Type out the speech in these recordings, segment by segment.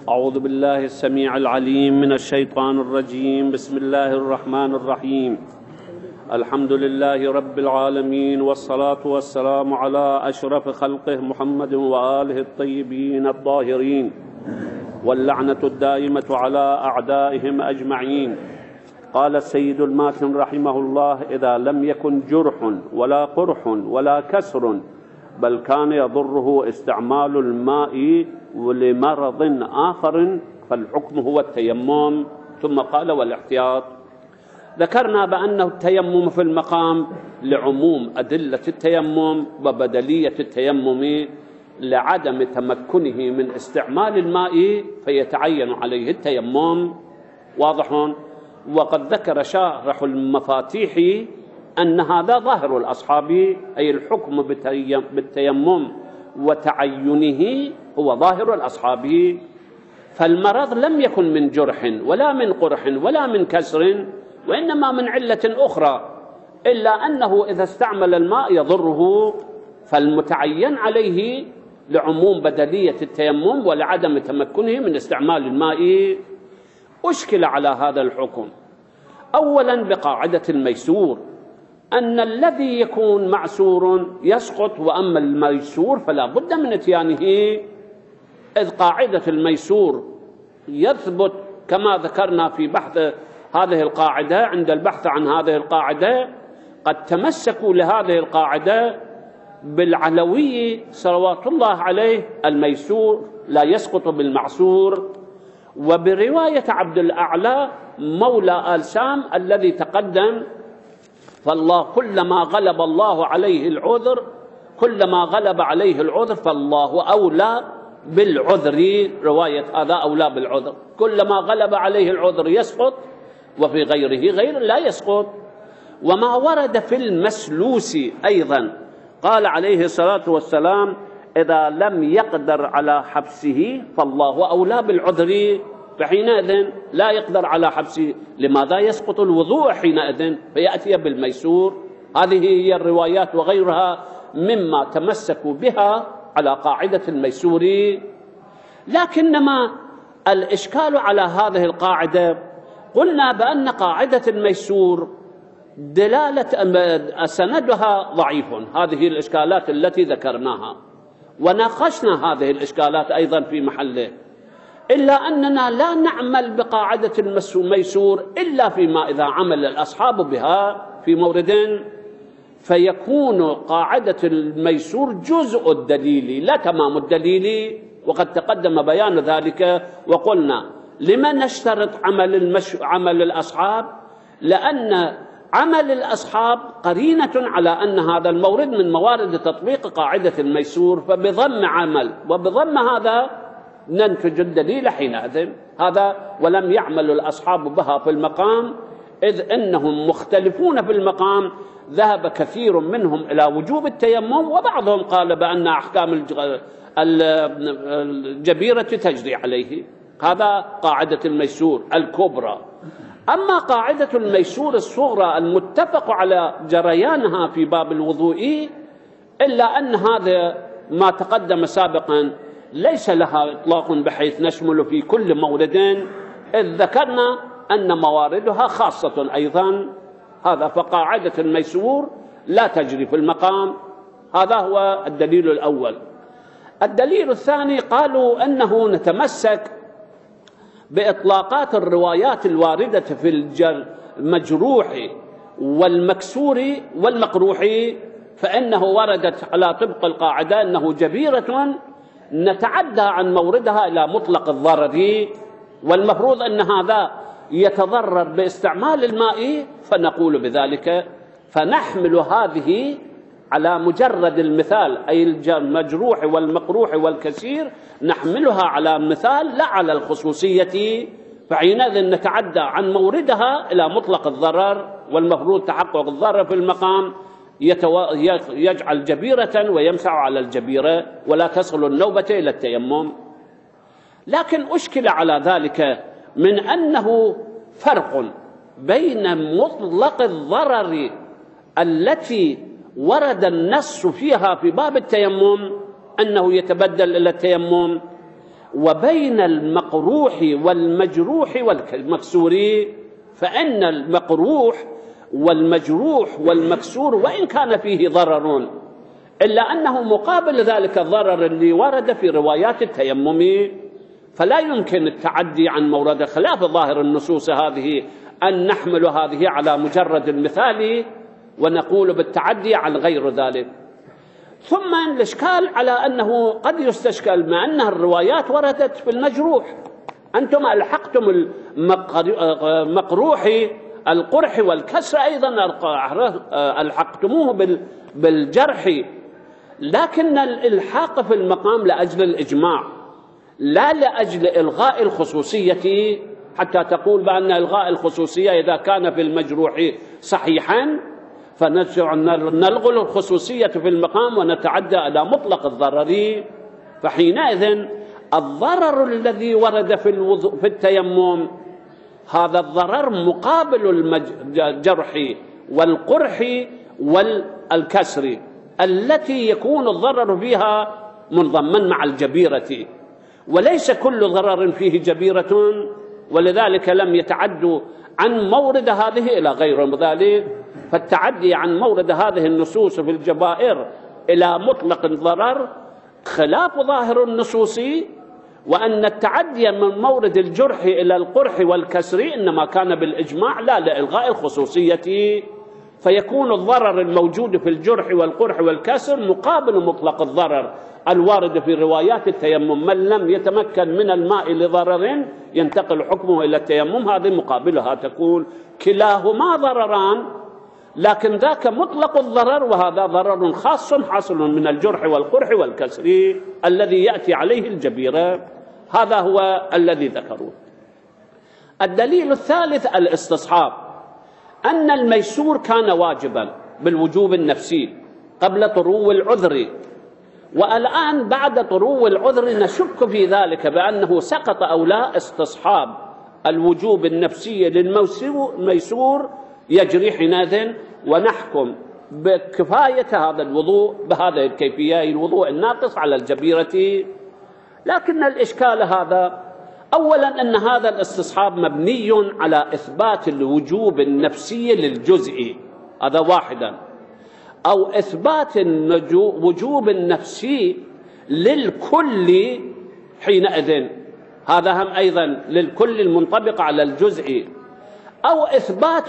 أعوذ بالله السميع العليم من الشيطان الرجيم. بسم الله الرحمن الرحيم. الحمد لله رب العالمين، والصلاة والسلام على أشرف خلقه محمد وآله الطيبين الطاهرين، واللعنة الدائمة على أعدائهم أجمعين. قال السيد الماتن رحمه الله: إذا لم يكن جرح ولا قرح ولا كسر، بل كان يضره استعمال الماء ولمرض آخر، فالحكم هو التيمم. ثم قال: والاحتياط. ذكرنا بأنه التيمم في المقام لعموم أدلة التيمم وبدلية التيمم لعدم تمكنه من استعمال الماء فيتعين عليه التيمم. واضح؟ وقد ذكر شارح المفاتيح أن هذا ظاهر الأصحاب، أي الحكم بالتيمم وتعينه هو ظاهر الأصحاب. فالمرض لم يكن من جرح ولا من قرح ولا من كسر، وإنما من علة أخرى، إلا أنه إذا استعمل الماء يضره، فالمتعين عليه لعموم بدلية التيمم ولعدم تمكنه من استعمال الماء. أشكل على هذا الحكم أولا بقاعدة الميسور، أن الذي يكون معسور يسقط، وأما الميسور فلا بد من اتيانه، إذ قاعدة الميسور يثبت كما ذكرنا في بحث هذه القاعدة. عند البحث عن هذه القاعدة قد تمسكوا لهذه القاعدة بالعلوي صلوات الله عليه: الميسور لا يسقط بالمعسور. وبرواية عبد الأعلى مولى آل سام الذي تقدم: فالله كلما غلب الله عليه العذر، كلما غلب عليه العذر فالله أولى بالعذر. رواية هذا أولى بالعذر، كلما غلب عليه العذر يسقط، وفي غيره غير لا يسقط. وما ورد في المسلوس أيضا قال عليه الصلاة والسلام: إذا لم يقدر على حبسه فالله أولى بالعذر، فحينئذ لا يقدر على حبسه، لماذا يسقط الوضوء حينئذ؟ فيأتي بالميسور. هذه هي الروايات وغيرها مما تمسكوا بها على قاعدة الميسور. لكنما الإشكال على هذه القاعدة، قلنا بأن قاعدة الميسور دلالة سندها ضعيف، هذه الإشكالات التي ذكرناها، وناقشنا هذه الإشكالات أيضا في محله، إلا أننا لا نعمل بقاعدة الميسور إلا فيما إذا عمل الأصحاب بها في مورد، فيكون قاعدة الميسور جزء الدليل لا تمام الدليل. وقد تقدم بيان ذلك، وقلنا لما نشترط عمل الأصحاب؟ لأن عمل الأصحاب قرينة على أن هذا المورد من موارد تطبيق قاعدة الميسور، فبضم عمل وبضم هذا ننتج الدليل حينئذ. هذا ولم يعمل الأصحاب بها في المقام، إذ إنهم مختلفون في المقام. ذهب كثير منهم إلى وجوب التيمم، وبعضهم قال بأن أحكام الجبيرة تجري عليه. هذا قاعدة الميسور الكبرى. أما قاعدة الميسور الصغرى المتفق على جريانها في باب الوضوء، إلا أن هذا ما تقدم سابقا ليس لها إطلاق بحيث نشمل في كل مورد، إذ ذكرنا أن مواردها خاصة أيضا. هذا فقاعدة الميسور لا تجري في المقام. هذا هو الدليل الأول. الدليل الثاني قالوا أنه نتمسك بإطلاقات الروايات الواردة في المجروح والمكسور والمقروح، فإنه وردت على طبق القاعدة أنه جبيرة نتعدى عن موردها إلى مطلق الضرر، والمفروض أن هذا يتضرر باستعمال الماء، فنقول بذلك، فنحمل هذه على مجرد المثال، أي المجروح والمقروح والكثير نحملها على مثال لا على الخصوصية، فحينئذ نتعدى عن موردها إلى مطلق الضرر، والمفروض تحقق الضرر في المقام يجعل جبيرة ويمسح على الجبيرة، ولا تصل النوبة إلى التيمم. لكن أشكل على ذلك من أنه فرق بين مطلق الضرر التي ورد النص فيها في باب التيمم أنه يتبدل إلى التيمم، وبين المقروح والمجروح والمكسور، فإن المقروح والمجروح والمكسور وإن كان فيه ضرر إلا أنه مقابل ذلك الضرر اللي ورد في روايات التيمم، فلا يمكن التعدي عن مورد، خلاف ظاهر النصوص هذه أن نحمل هذه على مجرد المثال ونقول بالتعدي عن غير ذلك. ثم الإشكال على أنه قد يستشكل مع أن الروايات وردت في المجروح، أنتم ألحقتم المقروح القرح والكسر أيضا ألحقتموه بالجرح، لكن الإلحاق في المقام لأجل الإجماع لا لأجل إلغاء الخصوصية، حتى تقول بأن إلغاء الخصوصية إذا كان في المجروح صحيحا فنلغي الخصوصية في المقام ونتعدى إلى مطلق الضرر. فحينئذ الضرر الذي ورد في التيمم هذا الضرر مقابل الجرح والقرح والكسر التي يكون الضرر فيها منضما مع الجبيرة، وليس كل ضرر فيه جبيرة، ولذلك لم يتعدوا عن مورد هذه إلى غير ذلك. فالتعدي عن مورد هذه النصوص في الجبائر إلى مطلق الضرر خلاف ظاهر النصوص، وأن التعدي من مورد الجرح إلى القرح والكسر إنما كان بالإجماع لا لإلغاء الخصوصية، فيكون الضرر الموجود في الجرح والقرح والكسر مقابل مطلق الضرر الوارد في روايات التيمم. من لم يتمكن من الماء لضرر ينتقل حكمه إلى التيمم، هذه مقابلها تكون كلاهما ضرران، لكن ذاك مطلق الضرر وهذا ضرر خاص حاصل من الجرح والقرح والكسر الذي يأتي عليه الجبيرة. هذا هو الذي ذكروه. الدليل الثالث الاستصحاب، أن الميسور كان واجبا بالوجوب النفسي قبل طرو العذر، والآن بعد طرو العذر نشك في ذلك بأنه سقط أو لا. استصحاب الوجوب النفسي للميسور يجري حينئذ، ونحكم بكفاية هذا الوضوء بهذه الكيفية، الوضوء الناقص على الجبيرة. لكن الإشكال هذا أولا أن هذا الاستصحاب مبني على إثبات الوجوب النفسي للجزء، هذا واحدا، أو إثبات الوجوب النفسي للكل حينئذ، هذا هم أيضا للكل المنطبق على الجزء، أو إثبات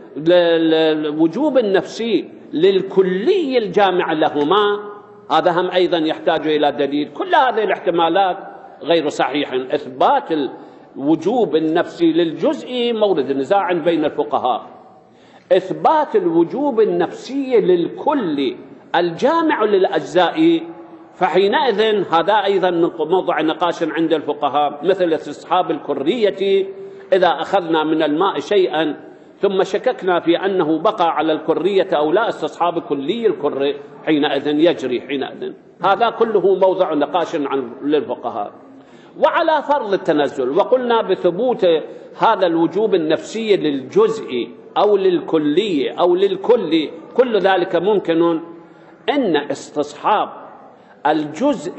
الوجوب النفسي للكلي الجامع لهما، هذا هم أيضا يحتاج إلى دليل. كل هذه الاحتمالات غير صحيح. إثبات الوجوب النفسي للجزء مورد نزاع بين الفقهاء، إثبات الوجوب النفسي للكل الجامع للأجزاء فحينئذ هذا أيضا من موضع نقاش عند الفقهاء، مثل استصحاب الكرية. إذا أخذنا من الماء شيئا ثم شككنا في أنه بقى على الكرية أو لا، استصحاب كلي الكر حينئذ يجري حينئذ. هذا كله موضع نقاش للفقهاء. وعلى فرض التنزل، وقلنا بثبوت هذا الوجوب النفسي للجزء أو للكلي أو للكل، كل ذلك ممكن، إن استصحاب الجزء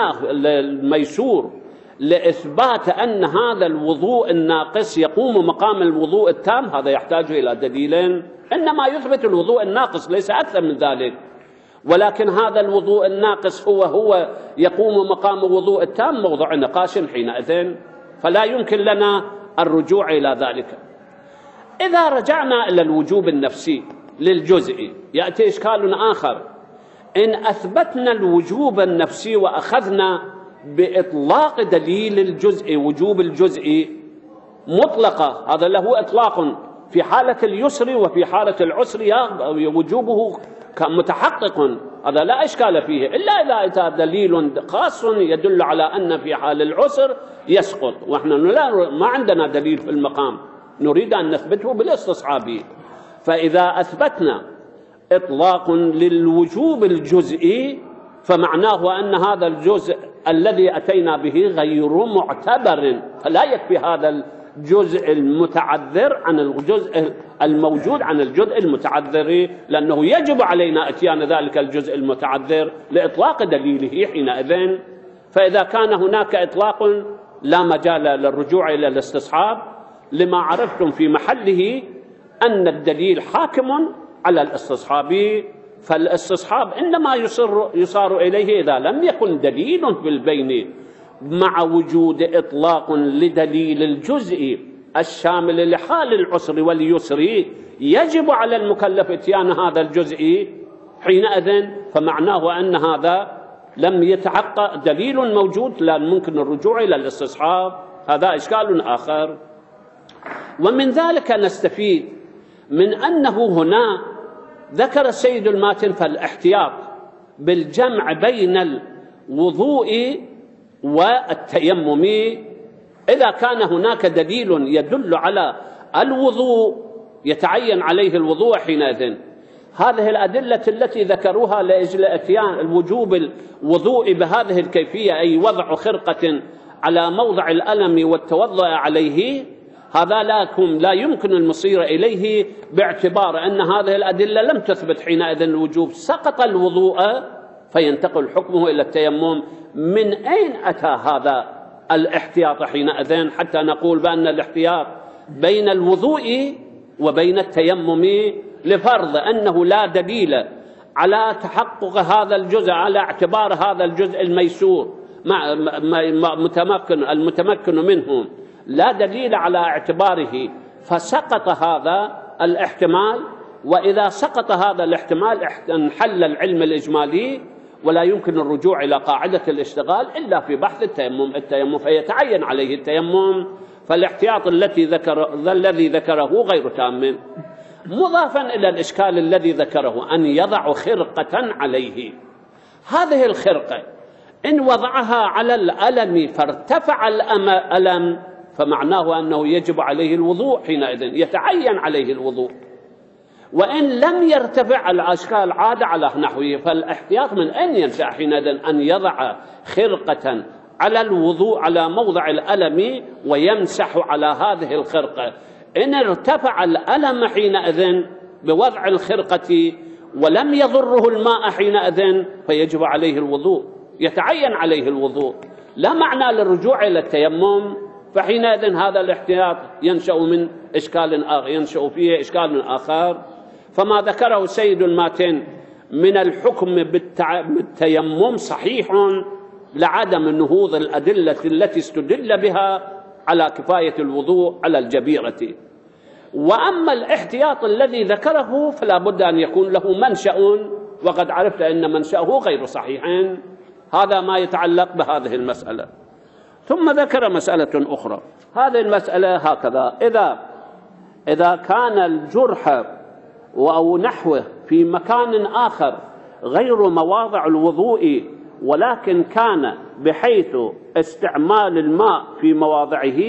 الميسور لإثبات أن هذا الوضوء الناقص يقوم مقام الوضوء التام، هذا يحتاج إلى دليل. إنما يثبت الوضوء الناقص ليس أكثر من ذلك، ولكن هذا الوضوء الناقص هو يقوم مقام الوضوء التام، موضع نقاش حينئذ، فلا يمكن لنا الرجوع إلى ذلك. إذا رجعنا إلى الوجوب النفسي للجزء يأتي إشكال آخر. إن أثبتنا الوجوب النفسي وأخذنا بإطلاق دليل الجزء، وجوب الجزء مطلقة، هذا له إطلاق في حالة اليسر وفي حالة العسر وجوبه متحقق، هذا لا إشكال فيه، إلا إذا أتى دليل خاص يدل على أن في حال العسر يسقط، ونحن ما عندنا دليل في المقام، نريد أن نثبته بالاستصحاب. فإذا أثبتنا إطلاق للوجوب الجزئي فمعناه أن هذا الجزء الذي أتينا به غير معتبر، فلا يكفي هذا الجزء المتعذر عن الجزء الموجود عن الجزء المتعذر، لأنه يجب علينا أتيان ذلك الجزء المتعذر لإطلاق دليله حينئذ. فإذا كان هناك إطلاق لا مجال للرجوع إلى الاستصحاب، لما عرفتم في محله أن الدليل حاكم على الاستصحاب، فالاستصحاب إنما يصار إليه إذا لم يكن دليل بالبين مع وجود إطلاق لدليل الجزء الشامل لحال العسر واليسر، يجب على المكلف اتيان هذا الجزء حينئذ، فمعناه أن هذا لم يتحقق دليل موجود، لا ممكن الرجوع إلى الاستصحاب. هذا إشكال آخر. ومن ذلك نستفيد من أنه هنا ذكر السيد الماتن فالاحتياط بالجمع بين الوضوء والتيمم إذا كان هناك دليل يدل على الوضوء يتعين عليه الوضوء حينئذ. هذه الأدلة التي ذكروها لأجل إتيان الوجوب الوضوء بهذه الكيفية، أي وضع خرقة على موضع الألم والتوضؤ عليه، هذا لا يمكن المصير إليه باعتبار أن هذه الأدلة لم تثبت حينئذ الوجوب، سقط الوضوء فينتقل حكمه إلى التيمم. من أين أتى هذا الاحتياط حينئذ حتى نقول بأن الاحتياط بين الوضوء وبين التيمم لفرض أنه لا دليل على تحقق هذا الجزء، على اعتبار هذا الجزء الميسور المتمكن منه لا دليل على اعتباره، فسقط هذا الاحتمال. وإذا سقط هذا الاحتمال انحل العلم الإجمالي، ولا يمكن الرجوع إلى قاعدة الاشتغال إلا في بحث التيمم فيتعين عليه التيمم. فالاحتياط الذي ذكره غير تام. مضافا إلى الإشكال الذي ذكره أن يضع خرقة عليه، هذه الخرقة إن وضعها على الألم فارتفع الألم فمعناه أنه يجب عليه الوضوء حينئذ، يتعين عليه الوضوء. وإن لم يرتفع الأشكال عاد على نحوه، فالاحتياط من أن ينشأ حينئذ أن يضع خرقة على الوضوء على موضع الألم ويمسح على هذه الخرقة. إن ارتفع الألم حينئذ بوضع الخرقة ولم يضره الماء حينئذ فيجب عليه الوضوء، يتعين عليه الوضوء، لا معنى للرجوع إلى التيمم. فحينئذ هذا الاحتياط ينشأ فيه إشكال آخر. فما ذكره السيد الماتن من الحكم بالتيمم صحيح لعدم نهوض الأدلة التي استدل بها على كفاية الوضوء على الجبيرة. وأما الاحتياط الذي ذكره فلا بد أن يكون له منشأ، وقد عرفت أن منشأه غير صحيح. هذا ما يتعلق بهذه المسألة. ثم ذكر مسألة أخرى. هذه المسألة هكذا: إذا كان الجرح أو نحوه في مكان آخر غير مواضع الوضوء، ولكن كان بحيث استعمال الماء في مواضعه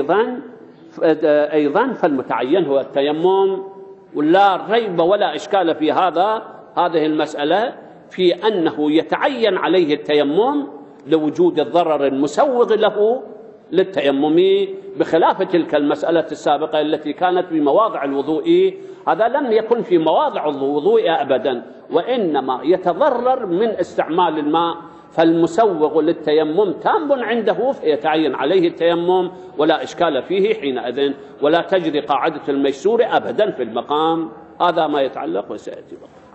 أيضا فالمتعين هو التيمم، ولا ريب ولا إشكال في هذه المسألة، في أنه يتعين عليه التيمم لوجود الضرر المسوغ له للتيمم، بخلاف تلك المسألة السابقة التي كانت في مواضع الوضوء. هذا لم يكن في مواضع الوضوء أبدا، وإنما يتضرر من استعمال الماء، فالمسوغ للتيمم تام عنده فيتعين عليه التيمم ولا إشكال فيه حينئذ، ولا تجري قاعدة الميسور أبدا في المقام. هذا ما يتعلق وسيأتي بقى.